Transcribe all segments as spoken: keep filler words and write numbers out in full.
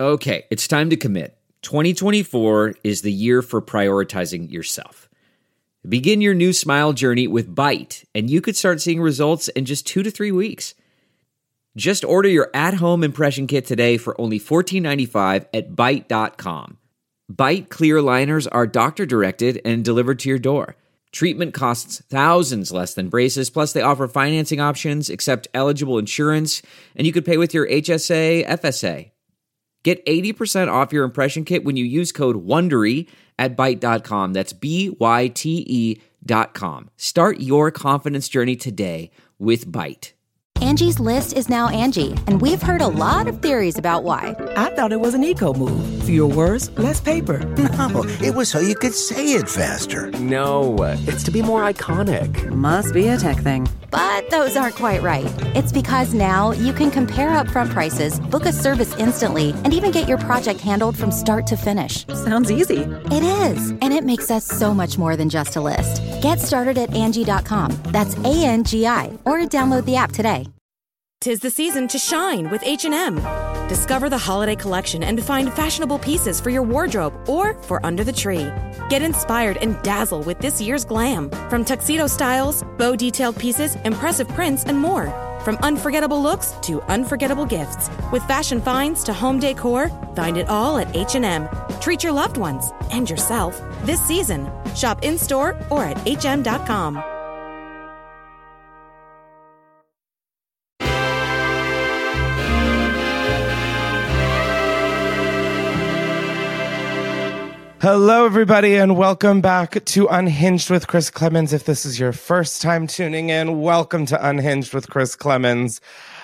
Okay, it's time to commit. twenty twenty-four is the year for prioritizing yourself. Begin your new smile journey with Byte, and you could start seeing results in just two to three weeks. Just order your at-home impression kit today for only fourteen ninety-five at byte dot com. Byte clear aligners are doctor-directed and delivered to your door. Treatment costs thousands less than braces, plus they offer financing options, accept eligible insurance, and you could pay with your H S A, F S A. Get eighty percent off your impression kit when you use code WONDERY at byte dot com. That's B Y T E dot com. Start your confidence journey today with Byte. Angie's List is now Angie, and we've heard a lot of theories about why. I thought it was an eco move. Fewer words, less paper. No, it was so you could say it faster. No, it's to be more iconic. Must be a tech thing. But those aren't quite right. It's because now you can compare upfront prices, book a service instantly, and even get your project handled from start to finish. Sounds easy. It is, and it makes us so much more than just a list. Get started at Angie dot com. That's A N G I, or download the app today. 'Tis the season to shine with H and M. Discover the holiday collection and find fashionable pieces for your wardrobe or for under the tree. Get inspired and dazzle with this year's glam. From tuxedo styles, bow detailed pieces, impressive prints, and more. From unforgettable looks to unforgettable gifts. With fashion finds to home decor, find it all at H and M. Treat your loved ones and yourself this season. Shop in-store or at H M dot com. Hello, everybody, and welcome back to Unhinged with Chris Klemens. If this is your first time tuning in, welcome to Unhinged with Chris Klemens.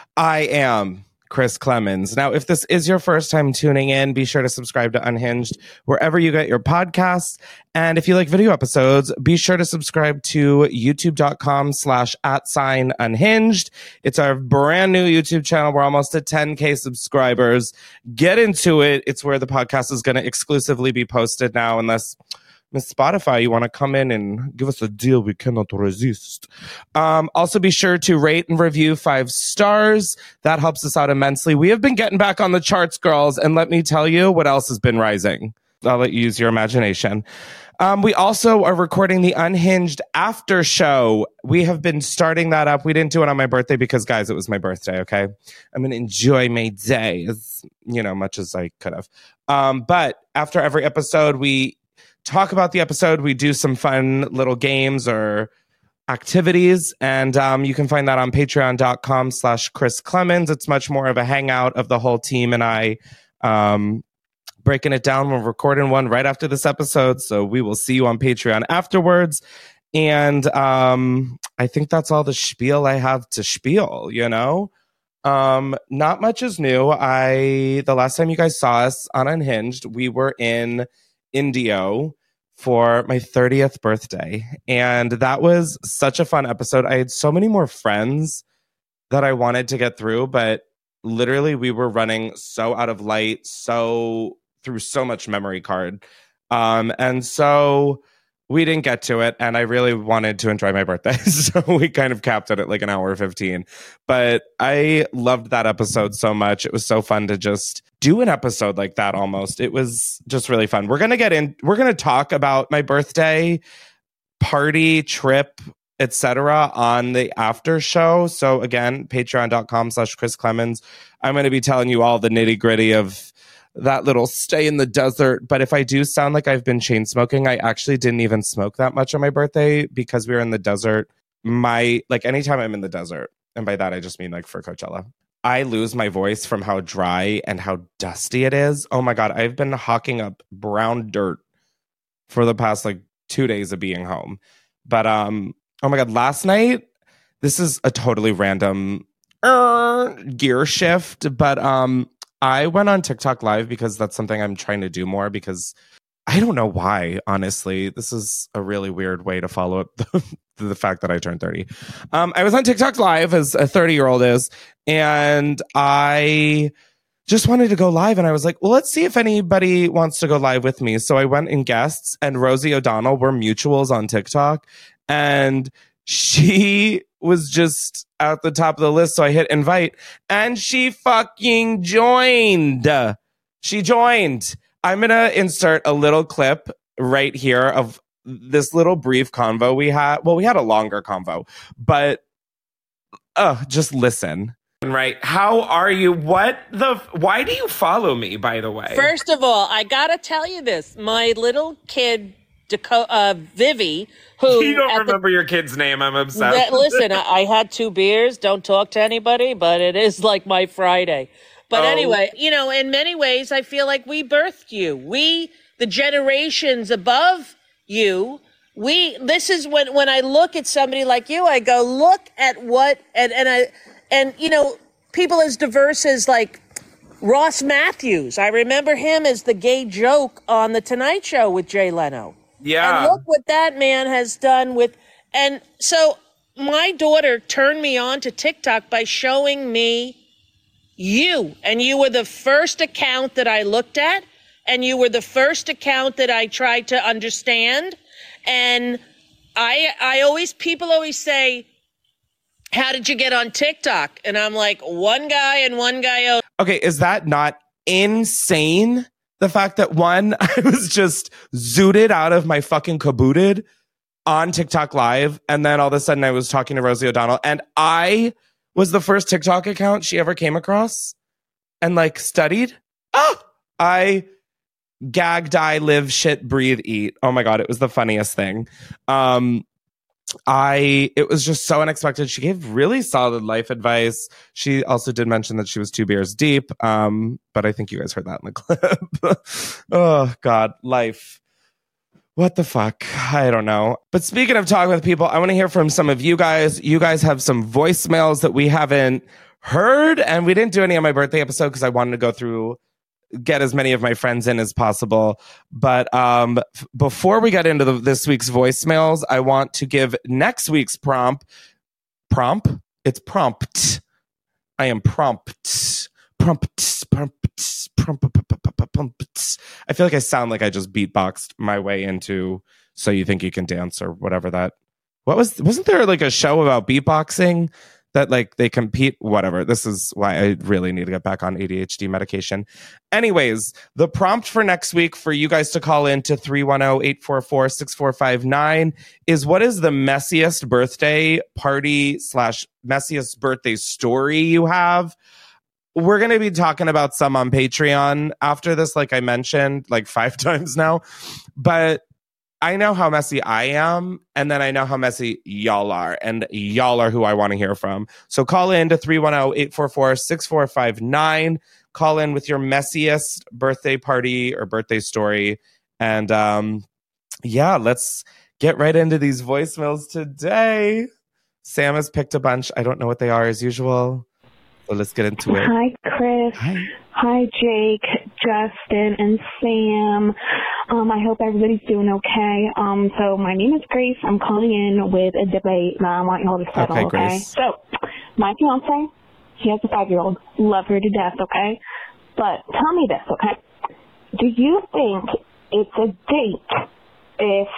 I am Chris Klemens. Now, if this is your first time tuning in, be sure to subscribe to Unhinged wherever you get your podcasts. And if you like video episodes, be sure to subscribe to youtube.com slash at sign unhinged. It's our brand new YouTube channel. We're almost at ten K subscribers. Get into it. It's where the podcast is going to exclusively be posted now, unless Miss Spotify, you want to come in and give us a deal we cannot resist. Um, also, be sure to rate and review five stars. That helps us out immensely. We have been getting back on the charts, girls, and let me tell you what else has been rising. I'll let you use your imagination. Um, we also are recording the Unhinged after show. We have been starting that up. We didn't do it on my birthday because, guys, it was my birthday, okay? I'm going to enjoy my day as, you know, much as I could have. Um, but after every episode, we talk about the episode. We do some fun little games or activities, and um, you can find that on patreon.com slash Chris Klemens. It's much more of a hangout of the whole team and I um, breaking it down. We're recording one right after this episode, so we will see you on Patreon afterwards. And um, I think that's all the spiel I have to spiel, you know? Um, not much is new. I the last time you guys saw us on Unhinged, we were in Indio for my thirtieth birthday, and that was such a fun episode. I had so many more friends that I wanted to get through, but literally we were running so out of light, so through so much memory card, um and so we didn't get to it, and I really wanted to enjoy my birthday, so we kind of capped it at like an hour fifteen. But I loved that episode so much. It was so fun to just do an episode like that almost. It was just really fun. We're going to get in, we're going to talk about my birthday party, trip, et cetera on the after show. So again, patreon.com slash Chris Klemens. I'm going to be telling you all the nitty gritty of that little stay in the desert. But if I do sound like I've been chain smoking, I actually didn't even smoke that much on my birthday because we were in the desert. My, like anytime I'm in the desert, and by that I just mean like for Coachella, I lose my voice from how dry and how dusty it is. Oh my God, I've been hawking up brown dirt for the past like two days of being home. But um, oh my God, last night, this is a totally random uh, gear shift, but um, I went on TikTok Live because that's something I'm trying to do more, because I don't know why, honestly. This is a really weird way to follow up the, the fact that I turned thirty. Um, I was on TikTok Live, as a thirty-year-old is, and I just wanted to go live. And I was like, well, let's see if anybody wants to go live with me. So I went in guests, and Rosie O'Donnell, were mutuals on TikTok, and she was just at the top of the list. So I hit invite, and she fucking joined. She joined. I'm going to insert a little clip right here of this little brief convo we had. Well, we had a longer convo, but uh, just listen. Right. How are you? What the? Why do you follow me, by the way? First of all, I got to tell you this. My little kid, Deco- uh, Vivi, who... You don't remember the, your kid's name. I'm obsessed. That, listen, I, I had two beers. Don't talk to anybody, but it is like my Friday. But oh. anyway, you know, in many ways, I feel like we birthed you. We, the generations above you, we, this is when, when I look at somebody like you, I go, look at what, and, and I, and, you know, people as diverse as like Ross Matthews. I remember him as the gay joke on The Tonight Show with Jay Leno. Yeah. And look what that man has done with, and so my daughter turned me on to TikTok by showing me you, and you were the first account that I looked at, and you were the first account that I tried to understand. And I, I always, people always say, how did you get on TikTok? And I'm like, one guy and one guy else. Okay, is that not insane? The fact that one, I was just zooted out of my fucking cabooted on TikTok Live, and then all of a sudden I was talking to Rosie O'Donnell, and I was the first TikTok account she ever came across and like studied. Oh, I gag, die, live, shit, breathe, eat. Oh my God, it was the funniest thing. Um, I, it was just so unexpected. She gave really solid life advice. She also did mention that she was two beers deep. Um, but I think you guys heard that in the clip. Oh God, life. What the fuck? I don't know. But speaking of talking with people, I want to hear from some of you guys. You guys have some voicemails that we haven't heard, and we didn't do any on my birthday episode because I wanted to go through, get as many of my friends in as possible. But um, f- before we get into the, this week's voicemails, I want to give next week's prompt. Prompt? It's prompt. I am prompt. Prompt. Prompt. Prompt. Prompt. I feel like I sound like I just beatboxed my way into So You Think You Can Dance or whatever that. What was, wasn't there like a show about beatboxing that like they compete? Whatever. This is why I really need to get back on A D H D medication. Anyways, the prompt for next week for you guys to call in to three one zero, eight four four, six four five nine is, what is the messiest birthday party slash messiest birthday story you have? We're going to be talking about some on Patreon after this, like I mentioned, like five times now. But I know how messy I am, and then I know how messy y'all are, and y'all are who I want to hear from. So call in to three one zero, eight four four, six four five nine. Call in with your messiest birthday party or birthday story. And um, yeah, let's get right into these voicemails today. Sam has picked a bunch. I don't know what they are as usual. So let's get into it. Hi, Chris. Hi. Hi, Jake, Justin, and Sam. Um, I hope everybody's doing okay. Um, so my name is Grace. I'm calling in with a debate that I want you all to settle, okay? okay? Grace. So my fiance, he has a five-year-old. Love her to death, okay? But tell me this, okay? Do you think it's a date if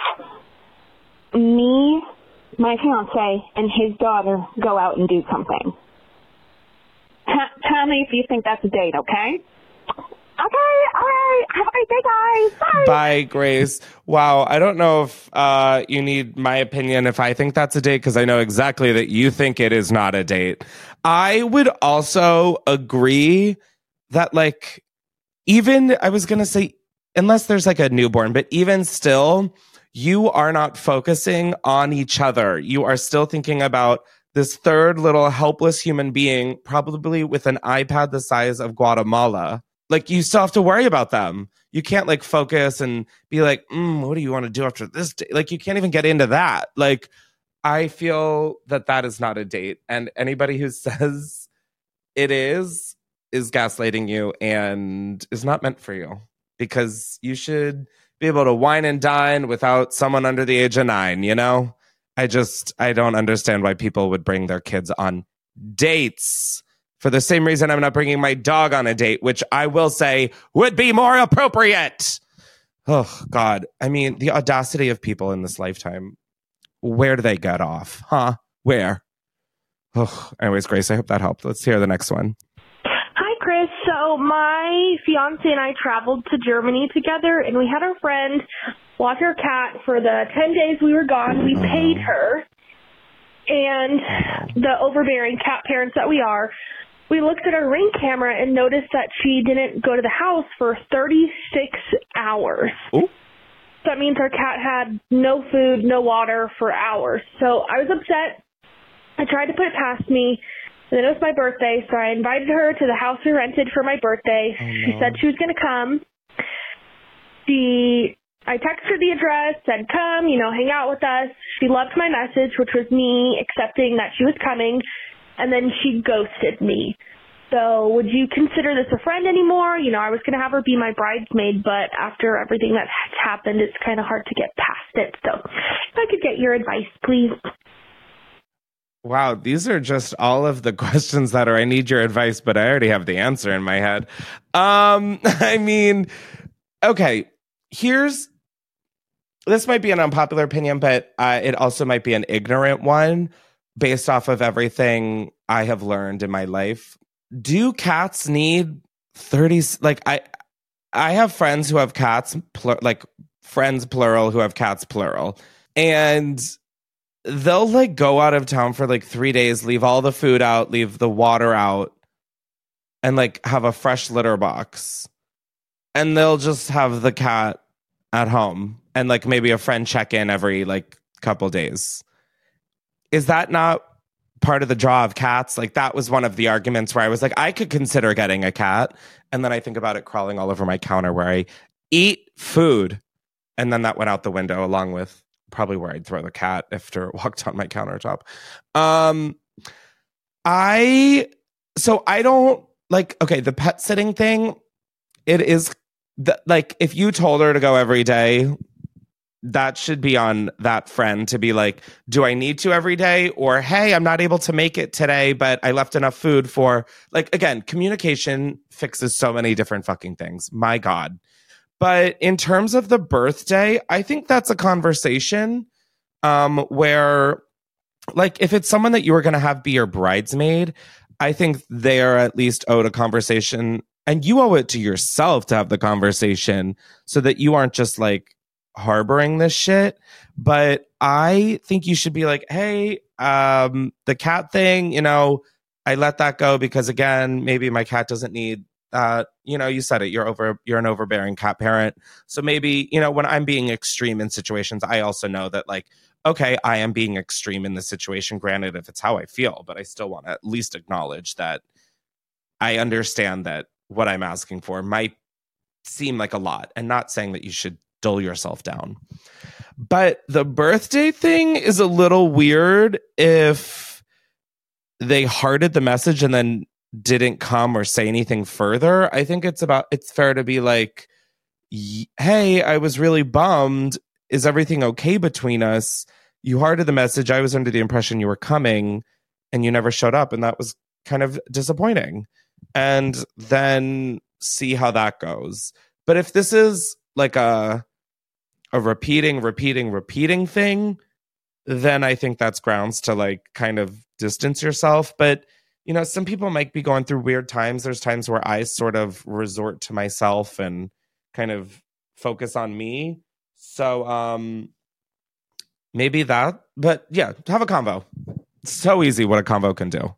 me, my fiance, and his daughter go out and do something? T- tell me if you think that's a date, okay? Okay, all right. Have a great day, guys. Bye. Bye, Grace. Wow, I don't know if uh, you need my opinion if I think that's a date, because I know exactly that you think it is not a date. I would also agree that, like, even, I was going to say, unless there's like a newborn, but even still, you are not focusing on each other. You are still thinking about this third little helpless human being, probably with an iPad the size of Guatemala. Like, you still have to worry about them. You can't like focus and be like, mm, what do you want to do after this day? Like, you can't even get into that. Like, I feel that that is not a date. And anybody who says it is, is gaslighting you and is not meant for you, because you should be able to wine and dine without someone under the age of nine, you know? I just, I don't understand why people would bring their kids on dates for the same reason I'm not bringing my dog on a date, which I will say would be more appropriate. Oh, God. I mean, the audacity of people in this lifetime. Where do they get off? Huh? Where? Oh, anyways, Grace, I hope that helped. Let's hear the next one. Hi, Chris. So So my fiance and I traveled to Germany together, and we had our friend watch our cat for the ten days we were gone. We paid her, and the overbearing cat parents that we are, we looked at our Ring camera and noticed that she didn't go to the house for thirty-six hours. Ooh. That means our cat had no food, no water for hours. So I was upset. I tried to put it past me. And then it was my birthday, so I invited her to the house we rented for my birthday. Oh, no. She said she was going to come. She, I texted her the address, said come, you know, hang out with us. She loved my message, which was me accepting that she was coming. And then she ghosted me. So would you consider this a friend anymore? You know, I was going to have her be my bridesmaid, but after everything that's happened, it's kind of hard to get past it. So if I could get your advice, please. Wow, these are just all of the questions that are, I need your advice, but I already have the answer in my head. Um, I mean, okay, here's, this might be an unpopular opinion, but uh, it also might be an ignorant one based off of everything I have learned in my life. Do cats need thirty, like I, I have friends who have cats, plur, like friends plural who have cats plural, and they'll like go out of town for like three days, leave all the food out, leave the water out, and like have a fresh litter box. And they'll just have the cat at home and like maybe a friend check in every like couple days. Is that not part of the draw of cats? Like that was one of the arguments where I was like, I could consider getting a cat. And then I think about it crawling all over my counter where I eat food. And then that went out the window along with probably where I'd throw the cat after it walked on my countertop. Um, I, so I don't like, okay, the pet sitting thing, it is the, like, if you told her to go every day, that should be on that friend to be like, do I need to every day? Or, hey, I'm not able to make it today, but I left enough food for, like, again, communication fixes so many different fucking things. My God. But in terms of the birthday, I think that's a conversation um, where, like, if it's someone that you were going to have be your bridesmaid, I think they are at least owed a conversation. And you owe it to yourself to have the conversation so that you aren't just, like, harboring this shit. But I think you should be like, hey, um, the cat thing, you know, I let that go because, again, maybe my cat doesn't need Uh, you know, you said it, you're over, you're an overbearing cat parent. So maybe, you know, when I'm being extreme in situations, I also know that, like, okay, I am being extreme in this situation, granted, if it's how I feel, but I still want to at least acknowledge that I understand that what I'm asking for might seem like a lot, and not saying that you should dull yourself down. But the birthday thing is a little weird if they hearted the message and then didn't come or say anything further. I think it's about, it's fair to be like, hey, I was really bummed. Is everything okay between us? You hearted the message. I was under the impression you were coming and you never showed up. And that was kind of disappointing. And then see how that goes. But if this is like a, a repeating, repeating, repeating thing, then I think that's grounds to like kind of distance yourself. But you know, some people might be going through weird times. There's times where I sort of resort to myself and kind of focus on me. So um, maybe that. But yeah, have a convo. It's so easy what a convo can do.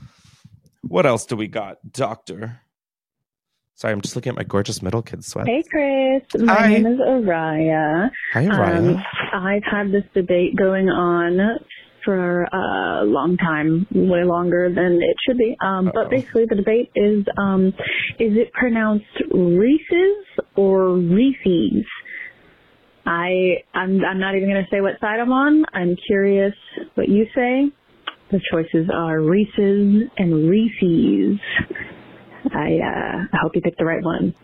What else do we got, Doctor? Sorry, I'm just looking at my gorgeous middle kid sweat. Hey, Chris. My Hi. name is Araya. Hi, Araya. Um, I've had this debate going on for a long time, way longer than it should be. Um, but basically the debate is, um, is it pronounced Reese's or Reese's? I, I'm, I'm not even going to say what side I'm on. I'm curious what you say. The choices are Reese's and Reese's. I, uh, I hope you picked the right one.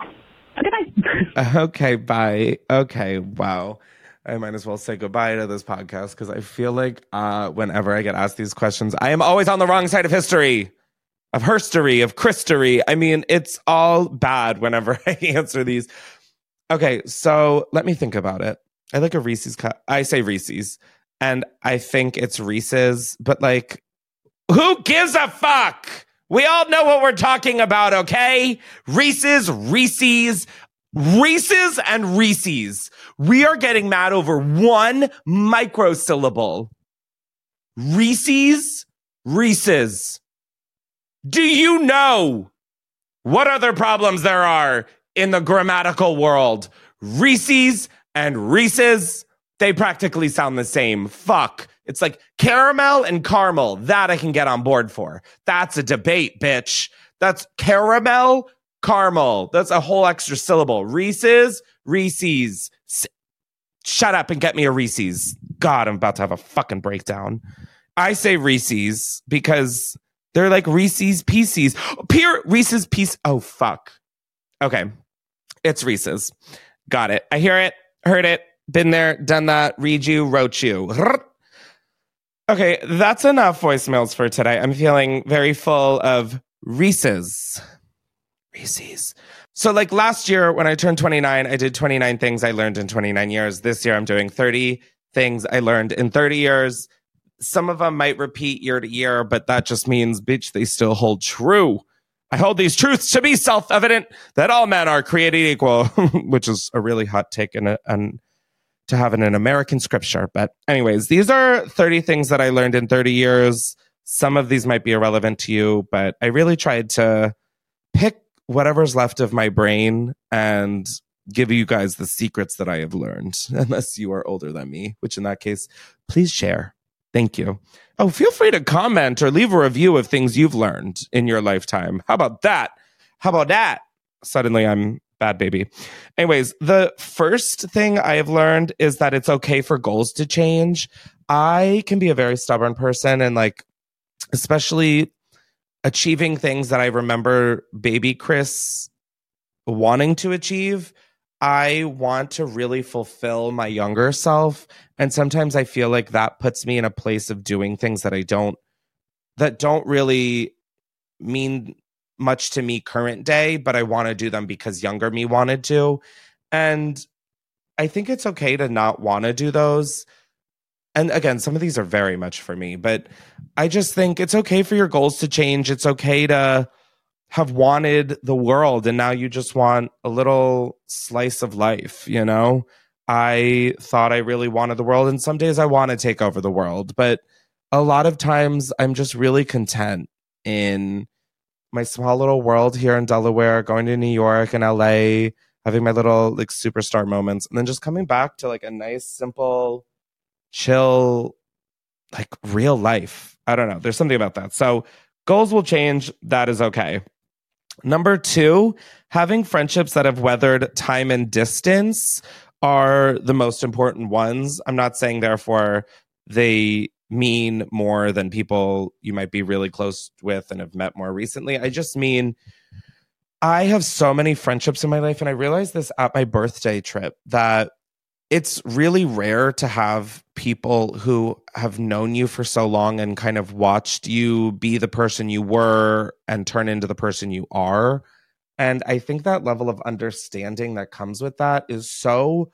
Good night. Okay, bye. Okay, wow. I might as well say goodbye to this podcast because I feel like uh, whenever I get asked these questions, I am always on the wrong side of history, of herstory, of Christory. I mean, it's all bad whenever I answer these. Okay, so let me think about it. I like a Reese's cup. I say Reese's, and I think it's Reese's, but like, who gives a fuck We all know what we're talking about, okay? Reese's, Reese's, Reese's, and Reese's. We are getting mad over one microsyllable. Reese's, Reese's. Do you know what other problems there are in the grammatical world? Reese's and Reese's, they practically sound the same. Fuck. It's like caramel and caramel. That I can get on board for. That's a debate, bitch. That's caramel, caramel. That's a whole extra syllable. Reese's, Reese's. S- Shut up and get me a Reese's. God, I'm about to have a fucking breakdown. I say Reese's because they're like Reese's Pieces. Pure Reese's Piece. Oh, fuck. Okay. It's Reese's. Got it. I hear it. Heard it. Been there. Done that. Read you. Wrote you. Okay. That's enough voicemails for today. I'm feeling very full of Reese's. Reese's. So like last year when I turned twenty-nine, I did twenty-nine things I learned in twenty-nine years. This year I'm doing thirty things I learned in thirty years. Some of them might repeat year to year, but that just means, bitch, they still hold true. I hold these truths to be self-evident that all men are created equal, which is a really hot take and, and to have in an American scripture. But anyways, these are thirty things that I learned in thirty years. Some of these might be irrelevant to you, but I really tried to pick whatever's left of my brain and give you guys the secrets that I have learned, unless you are older than me, which in that case, please share. Thank you. Oh, feel free to comment or leave a review of things you've learned in your lifetime. How about that? How about that? Suddenly I'm bad baby. Anyways, the first thing I have learned is that it's okay for goals to change. I can be a very stubborn person and like, especially achieving things that I remember baby Chris wanting to achieve. I want to really fulfill my younger self. And sometimes I feel like that puts me in a place of doing things that I don't, that don't really mean much to me current day, but I want to do them because younger me wanted to. And I think it's okay to not want to do those. And again, some of these are very much for me, but I just think it's okay for your goals to change. It's okay to have wanted the world and now you just want a little slice of life, you know? I thought I really wanted the world and some days I want to take over the world, but a lot of times I'm just really content in my small little world here in Delaware, going to New York and L A, having my little like superstar moments, and then just coming back to like a nice, simple, chill, like real life. I don't know. There's something about that. So goals will change. That is okay. Number two, having friendships that have weathered time and distance are the most important ones. I'm not saying, therefore, they mean more than people you might be really close with and have met more recently. I just mean I have so many friendships in my life, and I realized this at my birthday trip, that it's really rare to have people who have known you for so long and kind of watched you be the person you were and turn into the person you are. And I think that level of understanding that comes with that is so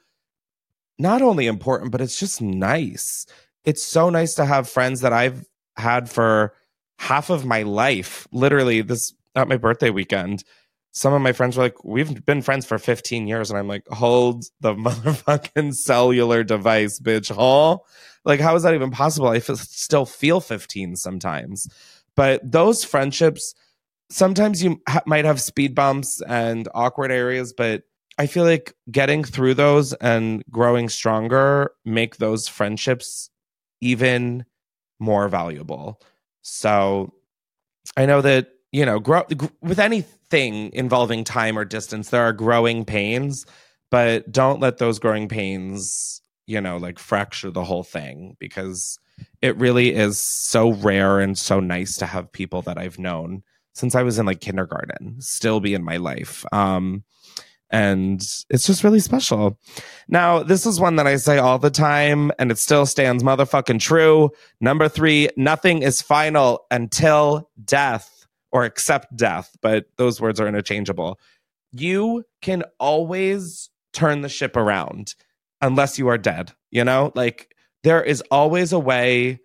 not only important, but it's just nice. It's so nice to have friends that I've had for half of my life. Literally, this at my birthday weekend, some of my friends were like, we've been friends for fifteen years. And I'm like, hold the motherfucking cellular device, bitch. Huh? Like, how is that even possible? I f- still feel fifteen sometimes. But those friendships, sometimes you ha- might have speed bumps and awkward areas, but I feel like getting through those and growing stronger make those friendships even more valuable. So I know that, you know, grow, with anything involving time or distance, there are growing pains, but don't let those growing pains, you know, like fracture the whole thing, because it really is so rare and so nice to have people that I've known since I was in like kindergarten still be in my life. Um, and it's just really special. Now, this is one that I say all the time, and it still stands motherfucking true. Number three, nothing is final until death, or except death, but those words are interchangeable. You can always turn the ship around unless you are dead, you know? Like, there is always a way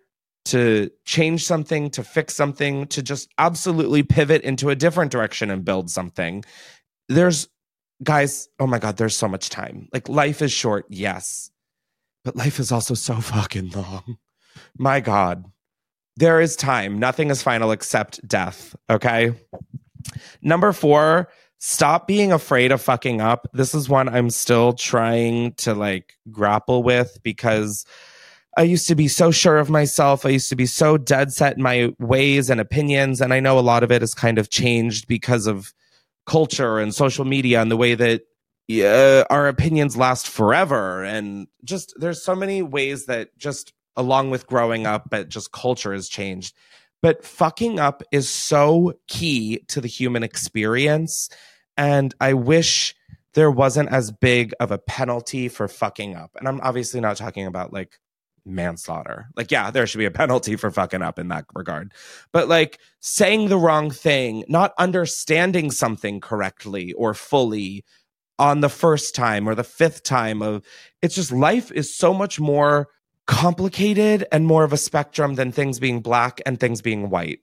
to change something, to fix something, to just absolutely pivot into a different direction and build something. There's, guys, oh my God, there's so much time. Like, life is short, yes, but life is also so fucking long. My God, there is time. Nothing is final except death, okay? Number four, stop being afraid of fucking up. This is one I'm still trying to like grapple with because I used to be so sure of myself. I used to be so dead set in my ways and opinions. And I know a lot of it has kind of changed because of culture and social media and the way that uh, our opinions last forever. And just there's so many ways that just along with growing up, but just culture has changed. But fucking up is so key to the human experience. And I wish there wasn't as big of a penalty for fucking up. And I'm obviously not talking about like manslaughter. Like, yeah, there should be a penalty for fucking up in that regard. But like saying the wrong thing, not understanding something correctly or fully on the first time or the fifth time of, it's just life is so much more complicated and more of a spectrum than things being black and things being white.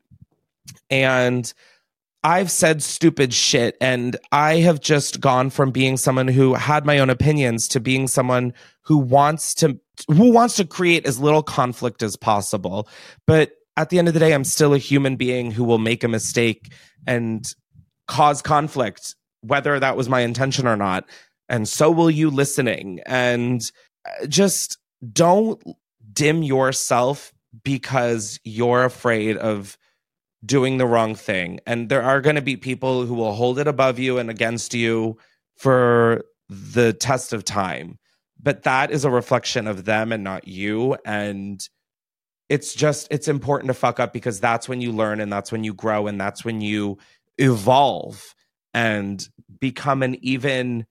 And I've said stupid shit, and I have just gone from being someone who had my own opinions to being someone who wants to who wants to create as little conflict as possible. But at the end of the day, I'm still a human being who will make a mistake and cause conflict, whether that was my intention or not. And so will you listening. And just don't dim yourself because you're afraid of doing the wrong thing. And there are going to be people who will hold it above you and against you for the test of time. But that is a reflection of them and not you. And it's just, it's important to fuck up because that's when you learn and that's when you grow and that's when you evolve and become an even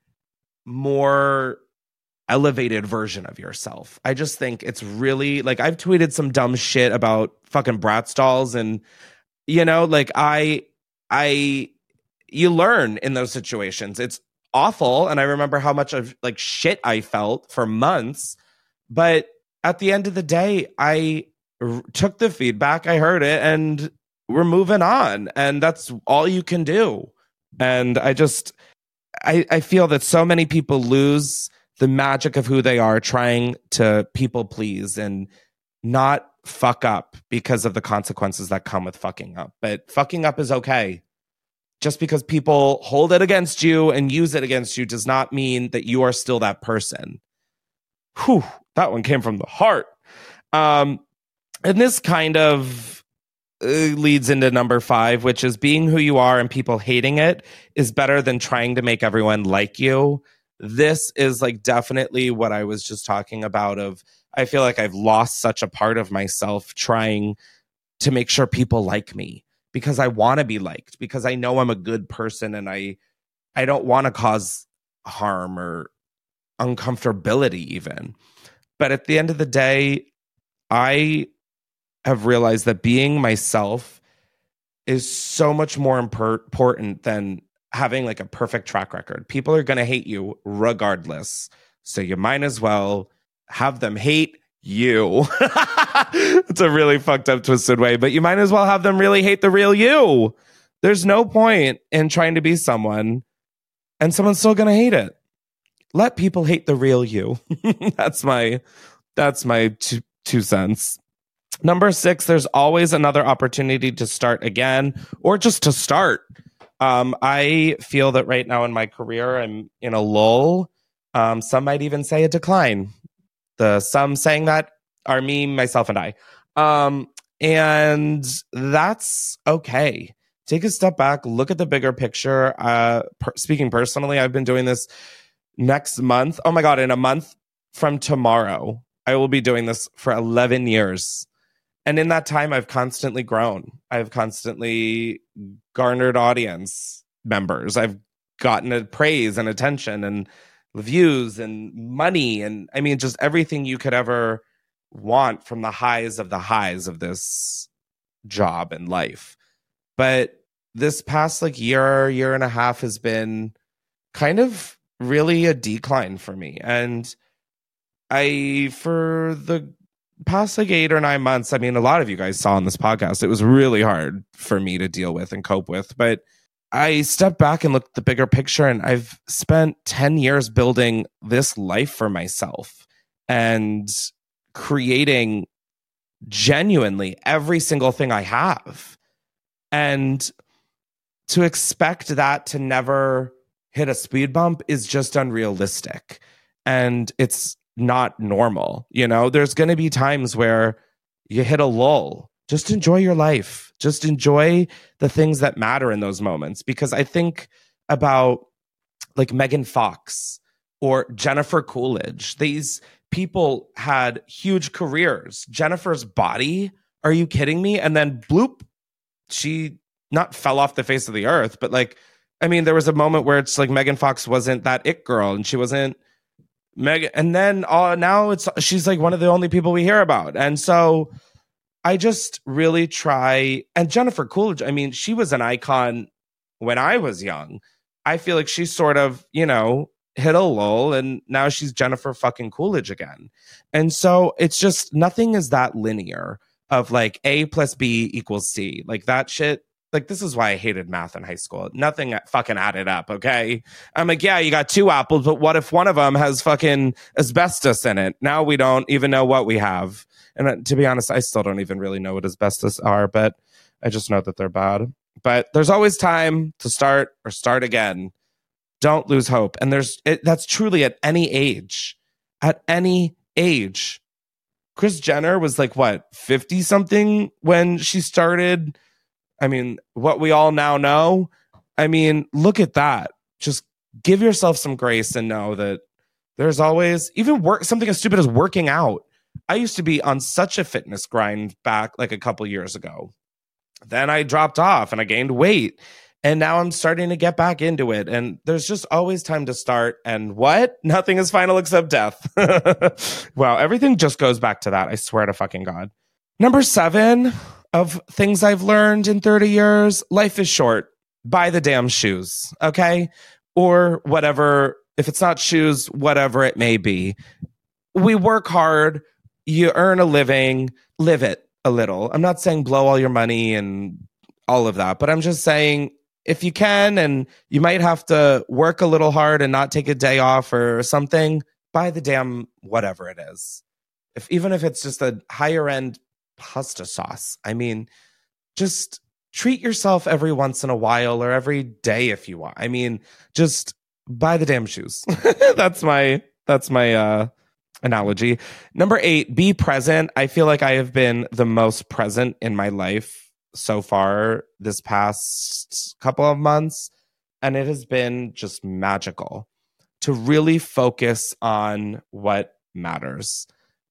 more elevated version of yourself. I just think it's really like I've tweeted some dumb shit about fucking Bratz dolls and you know like I I you learn in those situations. It's awful and I remember how much of like shit I felt for months, but at the end of the day I r- took the feedback, I heard it, and we're moving on, and that's all you can do. And I just I I feel that so many people lose the magic of who they are trying to people please and not fuck up because of the consequences that come with fucking up. But fucking up is okay. Just because people hold it against you and use it against you does not mean that you are still that person. Whew, that one came from the heart. Um, and this kind of uh, leads into number five, which is being who you are and people hating it is better than trying to make everyone like you. This is like definitely what I was just talking about of, I feel like I've lost such a part of myself trying to make sure people like me because I want to be liked, because I know I'm a good person and I, I don't want to cause harm or uncomfortability even. But at the end of the day, I have realized that being myself is so much more impor- important than having like a perfect track record. People are going to hate you regardless. So you might as well have them hate you. It's a really fucked up, twisted way, but you might as well have them really hate the real you. There's no point in trying to be someone and someone's still going to hate it. Let people hate the real you. That's my, that's my two, two cents. Number six, there's always another opportunity to start again or just to start. Um, I feel that right now in my career, I'm in a lull. Um, some might even say a decline. The some saying that are me, myself, and I. Um, and that's okay. Take a step back, look at the bigger picture. Uh, per- speaking personally, I've been doing this next month. Oh my God, in a month from tomorrow, I will be doing this for eleven years. And in that time, I've constantly grown. I've constantly garnered audience members. I've gotten a praise and attention and views and money. And I mean, just everything you could ever want from the highs of the highs of this job and life. But this past like year, year and a half has been kind of really a decline for me. And I, for the past like eight or nine months, I mean, a lot of you guys saw on this podcast, it was really hard for me to deal with and cope with. But I stepped back and looked at the bigger picture, and I've spent ten years building this life for myself and creating genuinely every single thing I have. And to expect that to never hit a speed bump is just unrealistic. And it's not normal. You know, there's going to be times where you hit a lull. Just enjoy your life. Just enjoy the things that matter in those moments. Because I think about like Megan Fox or Jennifer Coolidge. These people had huge careers. Jennifer's body, are you kidding me? And then bloop, she not fell off the face of the earth, but like, I mean, there was a moment where it's like Megan Fox wasn't that it girl, and she wasn't Megan. And then uh, now it's she's like one of the only people we hear about. And so I just really try. And Jennifer Coolidge, I mean, she was an icon when I was young. I feel like she sort of, you know, hit a lull, and now she's Jennifer fucking Coolidge again. And so it's just nothing is that linear of like A plus B equals C. Like that shit. Like, this is why I hated math in high school. Nothing fucking added up, okay? I'm like, yeah, you got two apples, but what if one of them has fucking asbestos in it? Now we don't even know what we have. And uh, to be honest, I still don't even really know what asbestos are, but I just know that they're bad. But there's always time to start or start again. Don't lose hope. And there's it, that's truly at any age. At any age. Kris Jenner was like, what, fifty-something when she started... I mean, what we all now know, I mean, look at that. Just give yourself some grace and know that there's always, even work, something as stupid as working out. I used to be on such a fitness grind back like a couple years ago. Then I dropped off and I gained weight. And now I'm starting to get back into it. And there's just always time to start. And what? Nothing is final except death. Wow, everything just goes back to that. I swear to fucking God. Number seven of things I've learned in thirty years, life is short. Buy the damn shoes, okay? Or whatever, if it's not shoes, whatever it may be. We work hard, you earn a living, live it a little. I'm not saying blow all your money and all of that, but I'm just saying if you can and you might have to work a little hard and not take a day off or something, buy the damn whatever it is. If even if it's just a higher end pasta sauce. I mean, just treat yourself every once in a while or every day if you want. I mean, just buy the damn shoes. that's my that's my uh, analogy. Number eight, be present. I feel like I have been the most present in my life so far this past couple of months, and it has been just magical to really focus on what matters.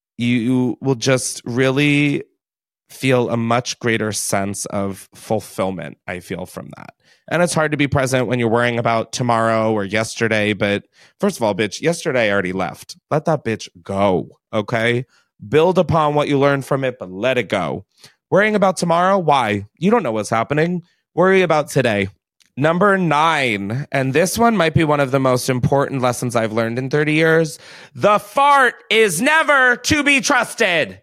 You will just really feel a much greater sense of fulfillment, I feel, from that. And it's hard to be present when you're worrying about tomorrow or yesterday. But first of all, bitch, yesterday already left. Let that bitch go, okay? Build upon what you learned from it, but let it go. Worrying about tomorrow? Why? You don't know what's happening. Worry about today. Number nine, and this one might be one of the most important lessons I've learned in thirty years. The fart is never to be trusted.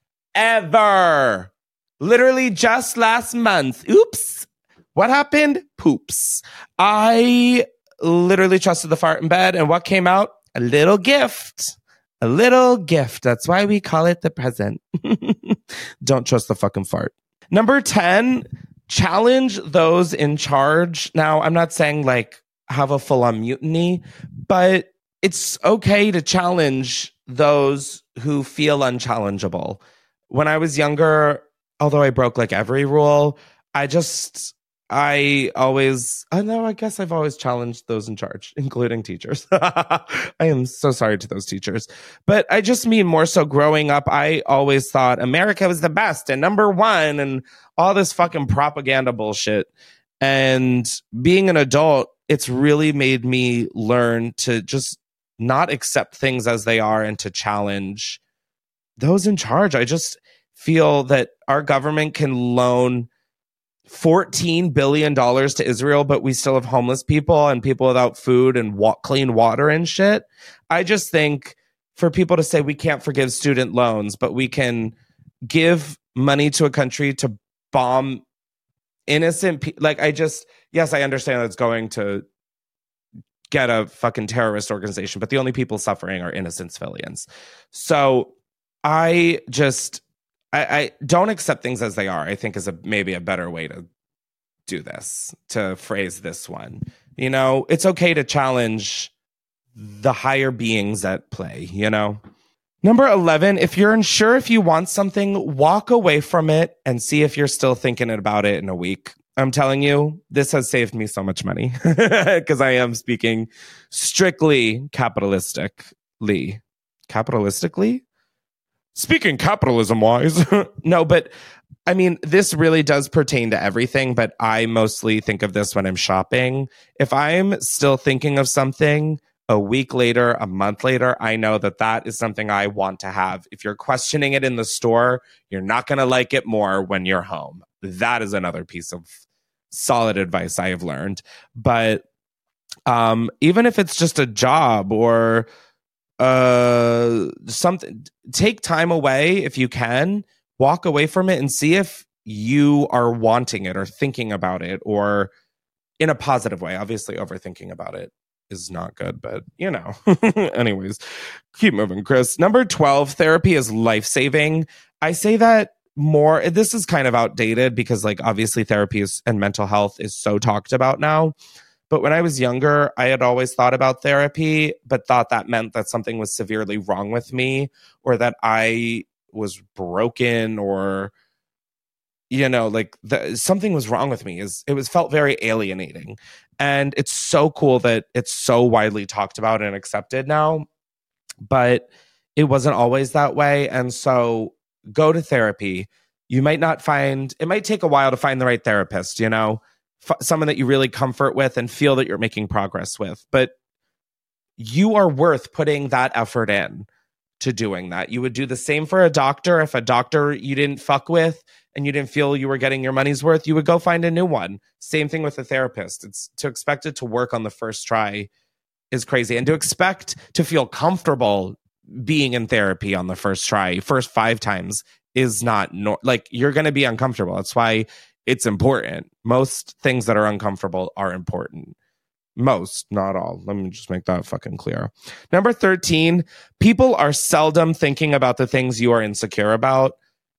Ever. Literally just last month. Oops. What happened? Poops. I literally trusted the fart in bed, and what came out? A little gift. A little gift. That's why we call it the present. Don't trust the fucking fart. Number ten, challenge those in charge. Now, I'm not saying like have a full-on mutiny, but it's okay to challenge those who feel unchallengeable. When I was younger, although I broke like every rule, I just, I always, I know, I guess I've always challenged those in charge, including teachers. I am so sorry to those teachers. But I just mean more so growing up, I always thought America was the best and number one and all this fucking propaganda bullshit. And being an adult, it's really made me learn to just not accept things as they are and to challenge those in charge. I just feel that our government can loan fourteen billion dollars to Israel, but we still have homeless people and people without food and wa- clean water and shit. I just think for people to say we can't forgive student loans, but we can give money to a country to bomb innocent people. Like, I just, yes, I understand that it's going to get a fucking terrorist organization, but the only people suffering are innocent civilians. So I just, I, I don't accept things as they are, I think is a maybe a better way to do this, to phrase this one. You know, it's okay to challenge the higher beings at play, you know? Number eleven, if you're unsure if you want something, walk away from it and see if you're still thinking about it in a week. I'm telling you, this has saved me so much money because I am speaking strictly capitalistically. Capitalistically? Speaking capitalism-wise. No, but I mean, this really does pertain to everything, but I mostly think of this when I'm shopping. If I'm still thinking of something a week later, a month later, I know that that is something I want to have. If you're questioning it in the store, you're not going to like it more when you're home. That is another piece of solid advice I have learned. But um, even if it's just a job or uh, something, take time away if you can, walk away from it and see if you are wanting it or thinking about it or in a positive way. Obviously, overthinking about it is not good, but you know. Anyways, keep moving, Chris. Number twelve, therapy is life-saving. I say that more, this is kind of outdated because like obviously therapy is, and mental health is so talked about now. But when I was younger, I had always thought about therapy, but thought that meant that something was severely wrong with me or that I was broken or, you know, like the, something was wrong with me. Is it was felt very alienating. And it's so cool that it's so widely talked about and accepted now, but it wasn't always that way. And so go to therapy. You might not find, it might take a while to find the right therapist, you know, f- someone that you really comfort with and feel that you're making progress with. But you are worth putting that effort in to doing that. You would do the same for a doctor. If a doctor you didn't fuck with and you didn't feel you were getting your money's worth, you would go find a new one. Same thing with a therapist. It's to expect it to work on the first try is crazy. And to expect to feel comfortable being in therapy on the first try, first five times is not, no, like you're going to be uncomfortable. That's why it's important. Most things that are uncomfortable are important. Most, not all. Let me just make that fucking clear. Number thirteen, people are seldom thinking about the things you are insecure about.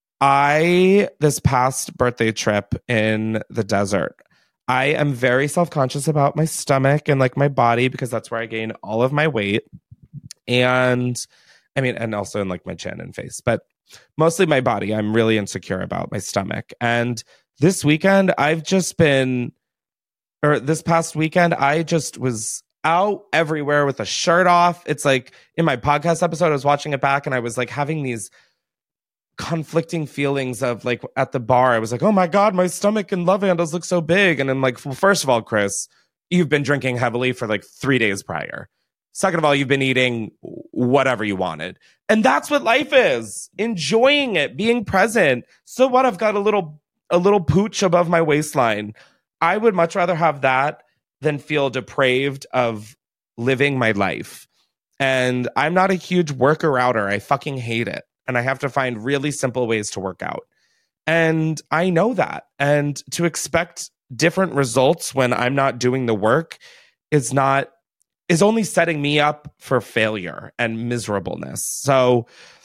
I, this past birthday trip in the desert, I am very self-conscious about my stomach and like my body because that's where I gain all of my weight. And I mean, and also in like my chin and face, but mostly my body. I'm really insecure about my stomach. And this weekend, I've just been, or this past weekend, I just was out everywhere with a shirt off. It's like in my podcast episode, I was watching it back and I was like having these conflicting feelings of like at the bar, I was like, oh my God, my stomach and love handles look so big. And I'm like, well, first of all, Chris, you've been drinking heavily for like three days prior. Second of all, you've been eating whatever you wanted. And that's what life is. Enjoying it, being present. So what? I've got a little, a little pooch above my waistline. I would much rather have that than feel depraved of living my life. And I'm not a huge worker outer. I fucking hate it. And I have to find really simple ways to work out. And I know that. And to expect different results when I'm not doing the work is not, is only setting me up for failure and miserableness. So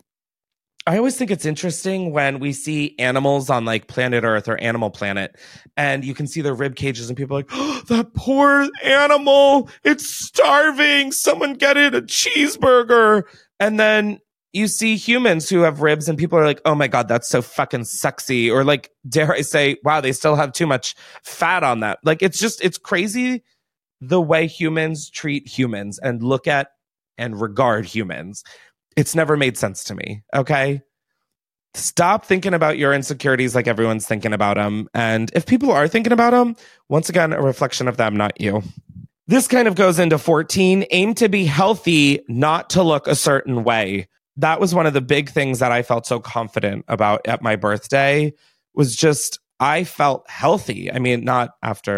I always think it's interesting when we see animals on like Planet Earth or Animal Planet, and you can see their rib cages and people are like, oh, that poor animal, it's starving. Someone get it a cheeseburger. And then you see humans who have ribs and people are like, oh my God, that's so fucking sexy. Or like, dare I say, wow, they still have too much fat on that. Like, it's just, it's crazy the way humans treat humans and look at and regard humans. It's never made sense to me. Okay. Stop thinking about your insecurities like everyone's thinking about them. And if people are thinking about them, once again, a reflection of them, not you. This kind of goes into fourteen. Aim to be healthy, not to look a certain way. That was one of the big things that I felt so confident about at my birthday, was just I felt healthy. I mean, not after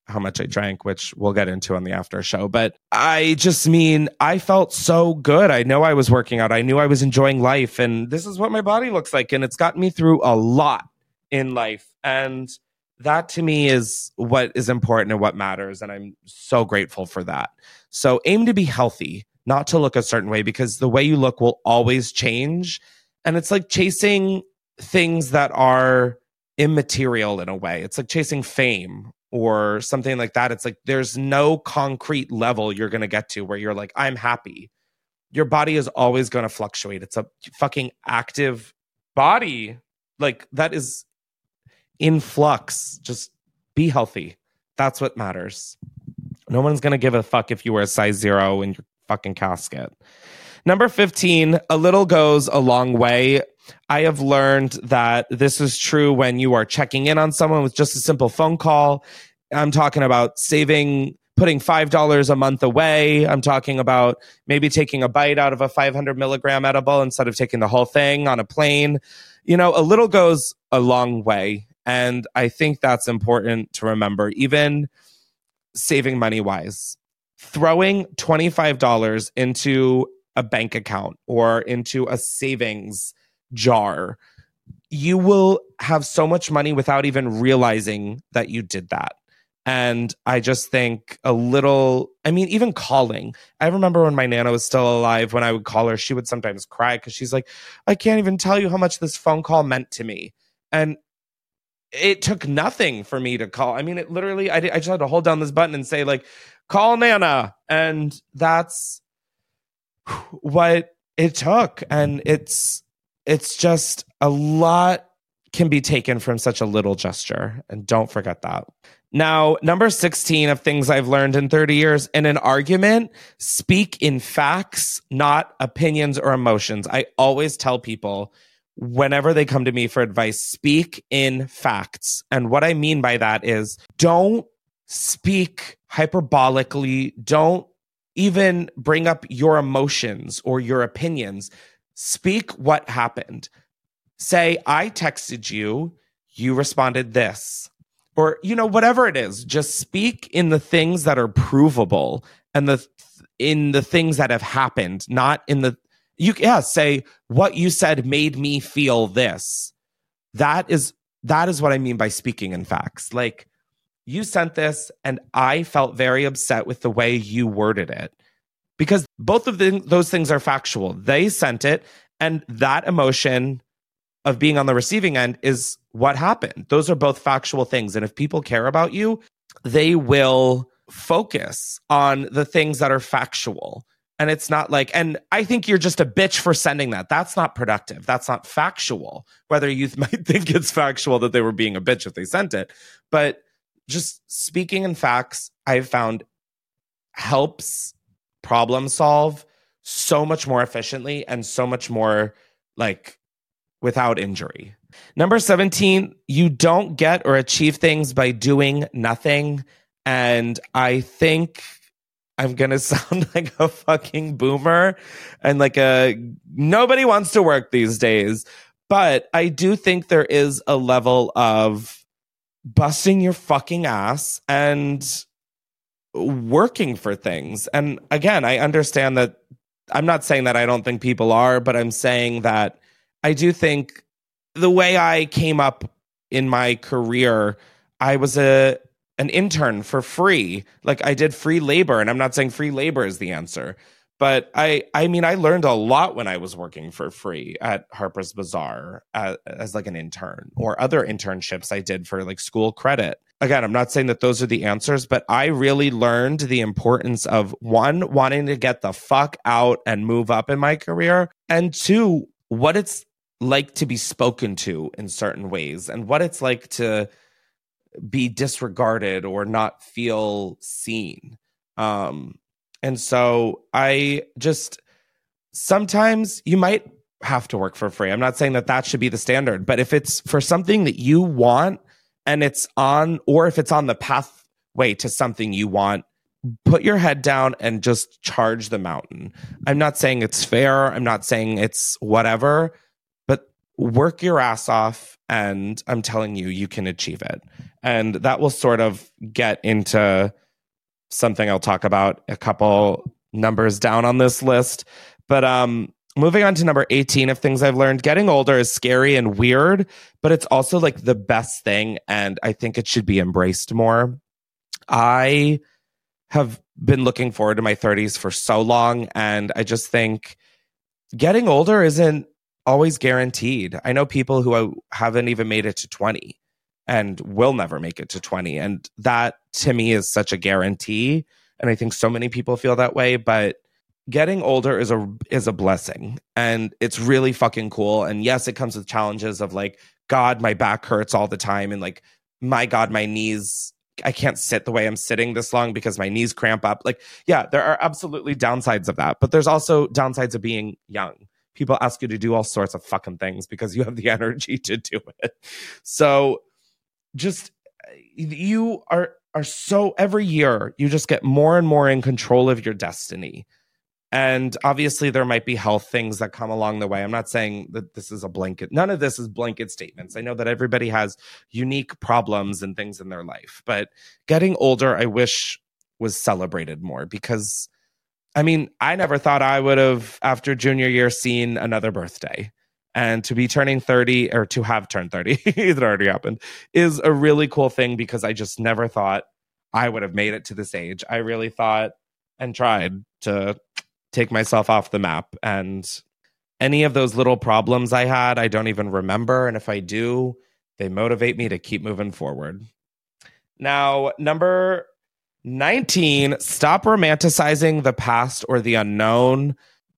how much I drank, which we'll get into on the after show. But I just mean, I felt so good. I know I was working out. I knew I was enjoying life. And this is what my body looks like. And it's gotten me through a lot in life. And that to me is what is important and what matters. And I'm so grateful for that. So aim to be healthy, not to look a certain way, because the way you look will always change. And it's like chasing things that are immaterial in a way. It's like chasing fame or something like that. It's like there's no concrete level you're going to get to where you're like, I'm happy. Your body is always going to fluctuate. It's a fucking active body. Like that is in flux. Just be healthy. That's what matters. No one's going to give a fuck if you were a size zero in your fucking casket. Number fifteen, a little goes a long way. I have learned that this is true when you are checking in on someone with just a simple phone call. I'm talking about saving, putting five dollars a month away. I'm talking about maybe taking a bite out of a five hundred milligram edible instead of taking the whole thing on a plane. You know, a little goes a long way. And I think that's important to remember, even saving money wise. Throwing twenty-five dollars into a bank account or into a savings jar, you will have so much money without even realizing that you did that. And I just think a little, I mean, even calling. I remember when my Nana was still alive, when I would call her, she would sometimes cry because she's like, I can't even tell you how much this phone call meant to me. And it took nothing for me to call. I mean, it literally, I, I just had to hold down this button and say like, call Nana. And that's what it took. And it's, it's just a lot can be taken from such a little gesture. And don't forget that. Now, number sixteen of things I've learned in thirty years, in an argument, speak in facts, not opinions or emotions. I always tell people whenever they come to me for advice, speak in facts. And what I mean by that is don't speak hyperbolically. Don't even bring up your emotions or your opinions. Speak what happened. Say, I texted you, you responded this. Or, you know, whatever it is, just speak in the things that are provable and the in the things that have happened, not in the, you yeah, say, what you said made me feel this. That is, that is what I mean by speaking in facts. Like, you sent this and I felt very upset with the way you worded it. Because both of the, those things are factual. They sent it, and that emotion of being on the receiving end is what happened. Those are both factual things. And if people care about you, they will focus on the things that are factual. And it's not like, and I think you're just a bitch for sending that. That's not productive. That's not factual. Whether you might think it's factual that they were being a bitch if they sent it. But just speaking in facts, I've found helps problem solve so much more efficiently and so much more like without injury. Number seventeen, you don't get or achieve things by doing nothing. And I think I'm going to sound like a fucking boomer and like a nobody wants to work these days. But I do think there is a level of busting your fucking ass and working for things. And again, I understand that I'm not saying that I don't think people are, but I'm saying that I do think the way I came up in my career, I was a an intern for free. Like I did free labor, and I'm not saying free labor is the answer, but I I mean, I learned a lot when I was working for free at Harper's Bazaar as, as like an intern, or other internships I did for like school credit. Again, I'm not saying that those are the answers, but I really learned the importance of one, wanting to get the fuck out and move up in my career, and two, what it's like to be spoken to in certain ways and what it's like to be disregarded or not feel seen. Um, and so I just, sometimes you might have to work for free. I'm not saying that that should be the standard, but if it's for something that you want and it's on, or if it's on the pathway to something you want, put your head down and just charge the mountain. I'm not saying it's fair. I'm not saying it's whatever, but work your ass off, and I'm telling you, you can achieve it. And that will sort of get into something I'll talk about a couple numbers down on this list. But um, moving on to number eighteen of things I've learned, getting older is scary and weird, but it's also like the best thing. And I think it should be embraced more. I have been looking forward to my thirties for so long. And I just think getting older isn't always guaranteed. I know people who haven't even made it to twenty and will never make it to twenty. And that to me is such a guarantee. And I think so many people feel that way, but getting older is a is a blessing, and it's really fucking cool. And yes, it comes with challenges of like, God, my back hurts all the time, and like, my God, my knees, I can't sit the way I'm sitting this long because my knees cramp up. Like, yeah, there are absolutely downsides of that, but there's also downsides of being young. People ask you to do all sorts of fucking things because you have the energy to do it. So just, you are are so, every year you just get more and more in control of your destiny. And obviously there might be health things that come along the way. I'm not saying that this is a blanket. None of this is blanket statements. I know that everybody has unique problems and things in their life, but getting older, I wish was celebrated more, because I mean, I never thought I would have, after junior year, seen another birthday. And to be turning thirty, or to have turned thirty, it already happened, is a really cool thing, because I just never thought I would have made it to this age. I really thought and tried to take myself off the map. And any of those little problems I had, I don't even remember. And if I do, they motivate me to keep moving forward. Now, number nineteen, stop romanticizing the past or the unknown.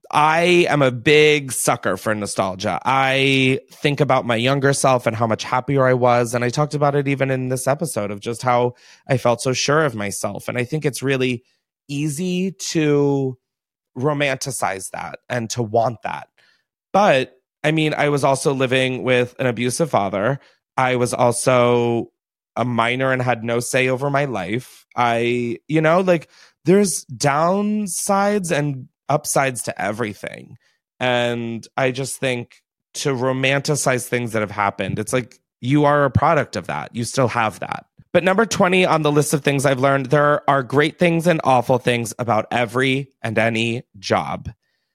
I am a big sucker for nostalgia. I think about my younger self and how much happier I was. And I talked about it even in this episode of just how I felt so sure of myself. And I think it's really easy to romanticize that and to want that. But I mean, I was also living with an abusive father. I was also a minor and had no say over my life. I, you know, like, there's downsides and upsides to everything. And I just think to romanticize things that have happened, it's like, you are a product of that. You still have that. But number twenty on the list of things I've learned, there are great things and awful things about every and any job.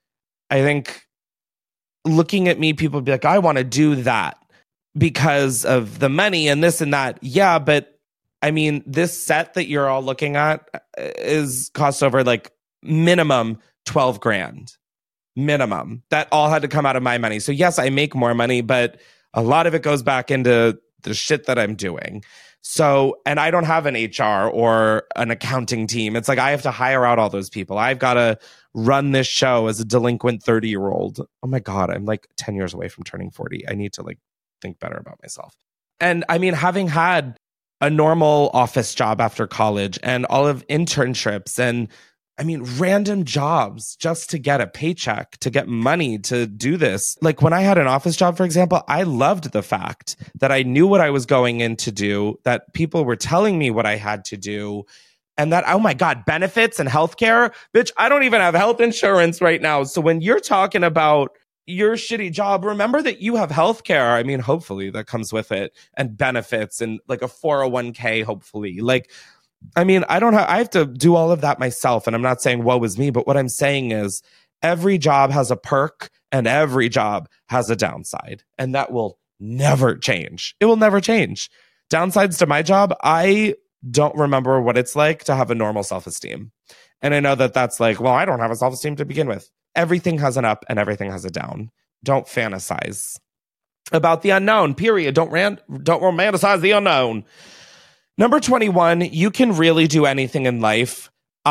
I think looking at me, people would be like, I want to do that because of the money and this and that. Yeah, but I mean, this set that you're all looking at is cost over like minimum twelve grand. Minimum. That all had to come out of my money. So yes, I make more money, but a lot of it goes back into the shit that I'm doing. So, and I don't have an H R or an accounting team. It's like, I have to hire out all those people. I've got to run this show as a delinquent thirty year old. Oh my God, I'm like ten years away from turning forty. I need to like think better about myself. And I mean, having had a normal office job after college and all of internships and I mean, random jobs just to get a paycheck, to get money to do this. Like when I had an office job, for example, I loved the fact that I knew what I was going in to do, that people were telling me what I had to do, and that, oh my God, benefits and healthcare, bitch, I don't even have health insurance right now. So when you're talking about your shitty job, remember that you have healthcare. I mean, hopefully that comes with it, and benefits and like a four oh one k, hopefully. Like, I mean, I don't have, I have to do all of that myself. And I'm not saying woe is me, but what I'm saying is every job has a perk and every job has a downside, and that will never change. It will never change. Downsides to my job, I don't remember what it's like to have a normal self-esteem. And I know that that's like, well, I don't have a self-esteem to begin with. Everything has an up and everything has a down. Don't fantasize about the unknown, period. Don't ran, don't romanticize the unknown. Number twenty-one, you can really do anything in life.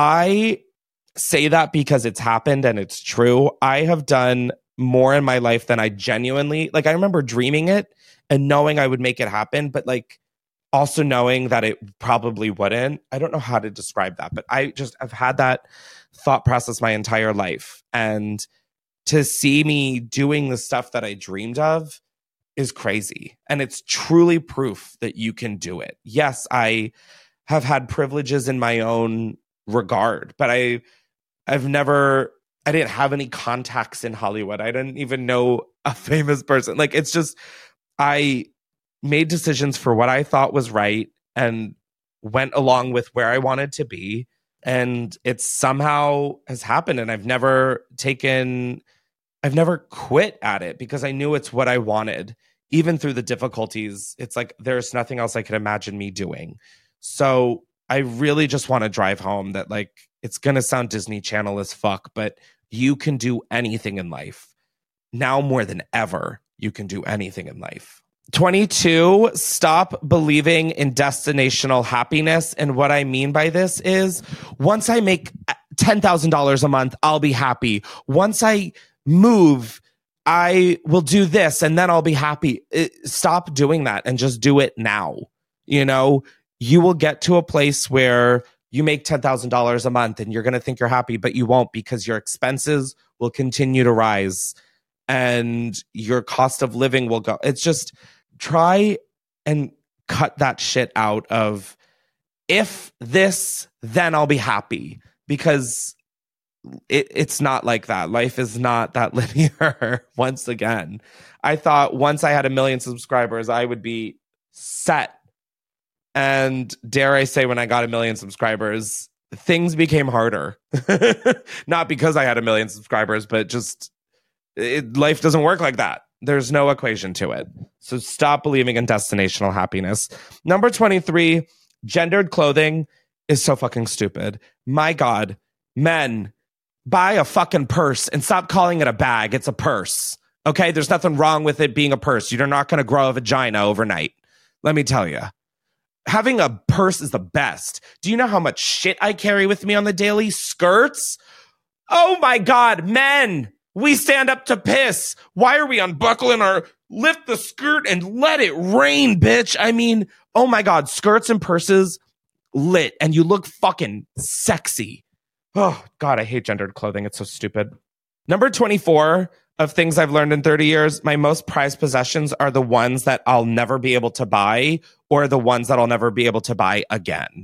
I say that because it's happened and it's true. I have done more in my life than I genuinely, like I remember dreaming it and knowing I would make it happen, but like also knowing that it probably wouldn't. I don't know how to describe that, but I just, I've had that thought process my entire life. And to see me doing the stuff that I dreamed of is crazy. And it's truly proof that you can do it. Yes, I have had privileges in my own regard, but I, I've never I didn't have any contacts in Hollywood. I didn't even know a famous person. Like, it's just, I made decisions for what I thought was right and went along with where I wanted to be. And it somehow has happened. And I've never taken, I've never quit at it because I knew it's what I wanted. Even through the difficulties, it's like there's nothing else I could imagine me doing. So I really just want to drive home that, like, it's going to sound Disney Channel as fuck, but you can do anything in life. Now more than ever, you can do anything in life. twenty-two, stop believing in destinational happiness. And what I mean by this is, once I make ten thousand dollars a month, I'll be happy. Once I move, I will do this and then I'll be happy. It, stop doing that and just do it now. You know, you will get to a place where you make ten thousand dollars a month and you're going to think you're happy, but you won't, because your expenses will continue to rise and your cost of living will go. It's just, try and cut that shit out of, if this, then I'll be happy, because it, it's not like that. Life is not that linear. Once again, I thought once I had a million subscribers, I would be set. And dare I say, when I got a million subscribers, things became harder. Not because I had a million subscribers, but just it, life doesn't work like that. There's no equation to it. So stop believing in destinational happiness. Number twenty-three, gendered clothing is so fucking stupid. My God, men, buy a fucking purse and stop calling it a bag. It's a purse. Okay? There's nothing wrong with it being a purse. You're not going to grow a vagina overnight. Let me tell you. Having a purse is the best. Do you know how much shit I carry with me on the daily? Skirts? Oh my God, men, we stand up to piss. Why are we unbuckling our, lift the skirt and let it rain, bitch? I mean, oh my God, skirts and purses lit, and you look fucking sexy. Oh God, I hate gendered clothing. It's so stupid. Number twenty-four of things I've learned in thirty years, my most prized possessions are the ones that I'll never be able to buy, or the ones that I'll never be able to buy again.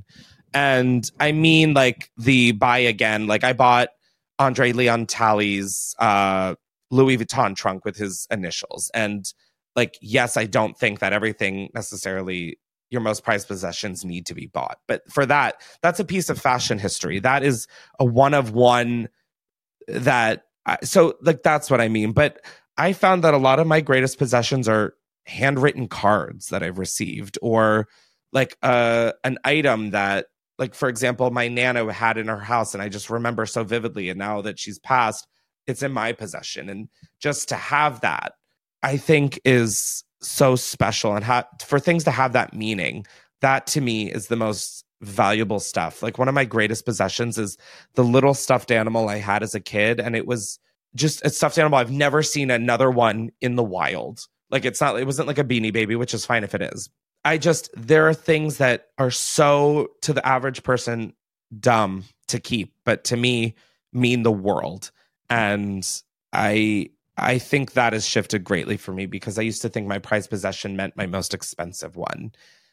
And I mean, like, the buy again, like I bought Andre Leon Talley's uh, Louis Vuitton trunk with his initials. And like, yes, I don't think that everything necessarily, your most prized possessions need to be bought. But for that, that's a piece of fashion history. That is a one of one that, I, so like, that's what I mean. But I found that a lot of my greatest possessions are handwritten cards that I've received, or like uh, an item that, like, for example, my Nana had in her house, and I just remember so vividly. And now that she's passed, it's in my possession. And just to have that, I think, is so special. And ha- for things to have that meaning, that to me is the most valuable stuff. Like, one of my greatest possessions is the little stuffed animal I had as a kid. And it was just a stuffed animal. I've never seen another one in the wild. Like, it's not, it wasn't like a Beanie Baby, which is fine if it is. I just, there are things that are so, to the average person, dumb to keep, but to me, mean the world. And I, I think that has shifted greatly for me, because I used to think my prized possession meant my most expensive one.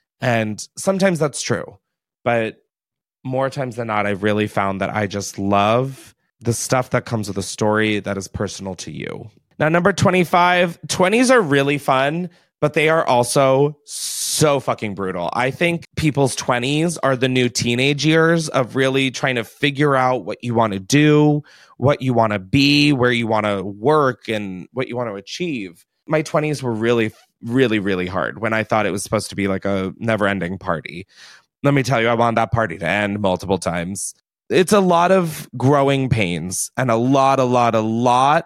And sometimes that's true, but more times than not, I've really found that I just love the stuff that comes with a story that is personal to you. Now, number twenty-five, twenties are really fun, but they are also so fucking brutal. I think people's twenties are the new teenage years of really trying to figure out what you want to do, what you want to be, where you want to work, and what you want to achieve. My twenties were really, really, really hard when I thought it was supposed to be like a never-ending party. Let me tell you, I want that party to end multiple times. It's a lot of growing pains and a lot, a lot, a lot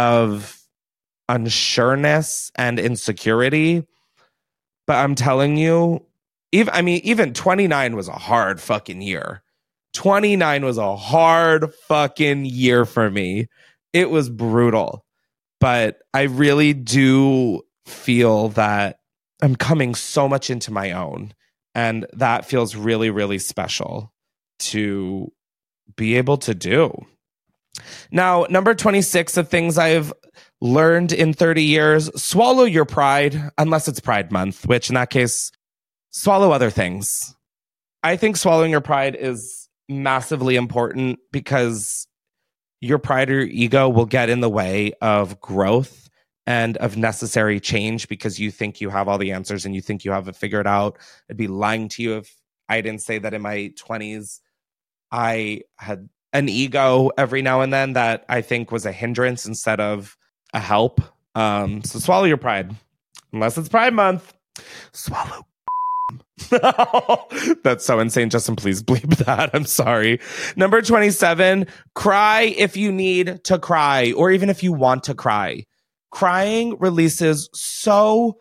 of unsureness and insecurity. But I'm telling you, even I mean, even twenty-nine was a hard fucking year. twenty-nine was a hard fucking year for me. It was brutal. But I really do feel that I'm coming so much into my own. And that feels really, really special to be able to do. Now, number twenty-six of things I've learned in thirty years, swallow your pride, unless it's Pride Month, which in that case, swallow other things. I think swallowing your pride is massively important, because your pride or your ego will get in the way of growth and of necessary change because you think you have all the answers and you think you have it figured out. I'd be lying to you if I didn't say that in my twenties, I had an ego every now and then that I think was a hindrance instead of a help. Um, so swallow your pride. Unless it's Pride Month. Swallow. That's so insane. Justin, please bleep that. I'm sorry. Number twenty-seven, cry if you need to cry, or even if you want to cry. Crying releases so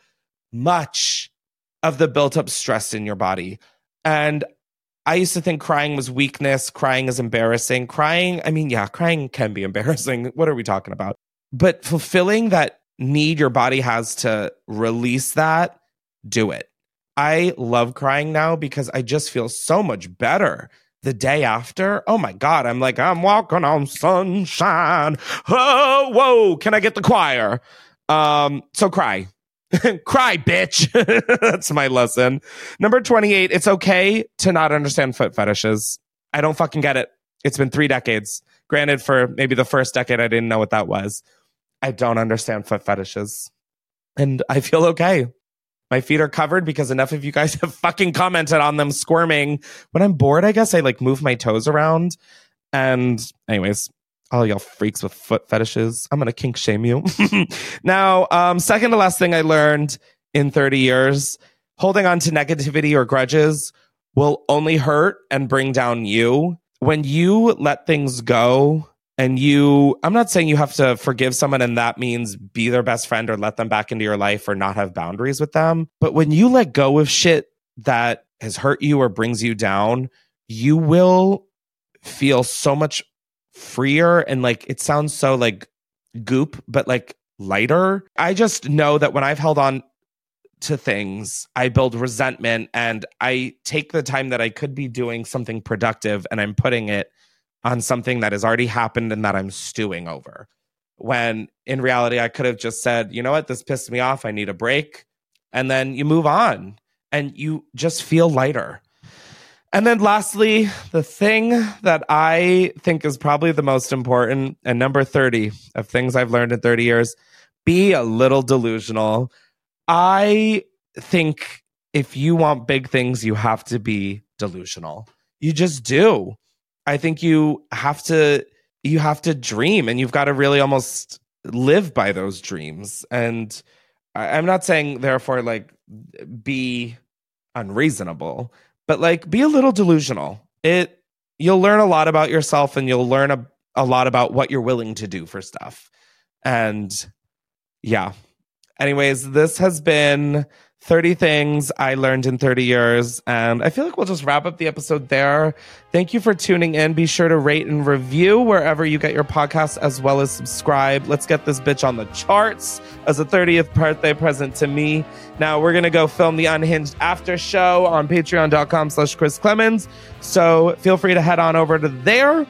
much of the built-up stress in your body. And I used to think crying was weakness. Crying is embarrassing. Crying, I mean, yeah, crying can be embarrassing. What are we talking about? But fulfilling that need your body has to release that, do it. I love crying now because I just feel so much better the day after. Oh my God, I'm like, I'm walking on sunshine. Oh, whoa, can I get the choir? Um, so cry. Cry, bitch. That's my lesson. Number twenty-eight, it's okay to not understand foot fetishes. I don't fucking get it. It's been three decades. Granted, for maybe the first decade, I didn't know what that was. I don't understand foot fetishes. And I feel okay. My feet are covered because enough of you guys have fucking commented on them squirming. When I'm bored, I guess I like move my toes around. And anyways, all y'all freaks with foot fetishes, I'm going to kink shame you. Now, um, second to last thing I learned in thirty years, holding on to negativity or grudges will only hurt and bring down you. When you let things go and you, I'm not saying you have to forgive someone and that means be their best friend or let them back into your life or not have boundaries with them. But when you let go of shit that has hurt you or brings you down, you will feel so much freer and like, it sounds so like goop, but like lighter. I just know that when I've held on to things, I build resentment and I take the time that I could be doing something productive and I'm putting it on something that has already happened and that I'm stewing over. When in reality, I could have just said, you know what, this pissed me off. I need a break. And then you move on and you just feel lighter. And then lastly, the thing that I think is probably the most important, and number thirty of things I've learned in thirty years, be a little delusional. I think if you want big things, you have to be delusional. You just do. I think you have to you have to dream and you've got to really almost live by those dreams. And I'm not saying, therefore, like, be unreasonable, but like be a little delusional. It you'll learn a lot about yourself and you'll learn a, a lot about what you're willing to do for stuff. And yeah. Anyways, this has been thirty things I learned in thirty years. And I feel like we'll just wrap up the episode there. Thank you for tuning in. Be sure to rate and review wherever you get your podcasts, as well as subscribe. Let's get this bitch on the charts as a thirtieth birthday present to me. Now we're going to go film the Unhinged after show on patreon.com slash Chris Clemens. So feel free to head on over to there.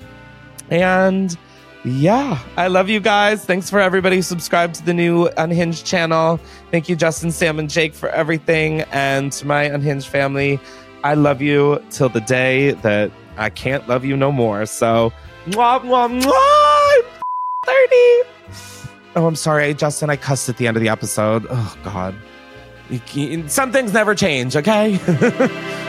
And yeah, I love you guys. Thanks for everybody who subscribed to the new Unhinged channel. Thank you, Justin, Sam, and Jake, for everything. And to my Unhinged family, I love you till the day that I can't love you no more. So, mwah, mwah, mwah, thirty. Oh, I'm sorry, Justin. I cussed at the end of the episode. Oh, God. Some things never change, okay?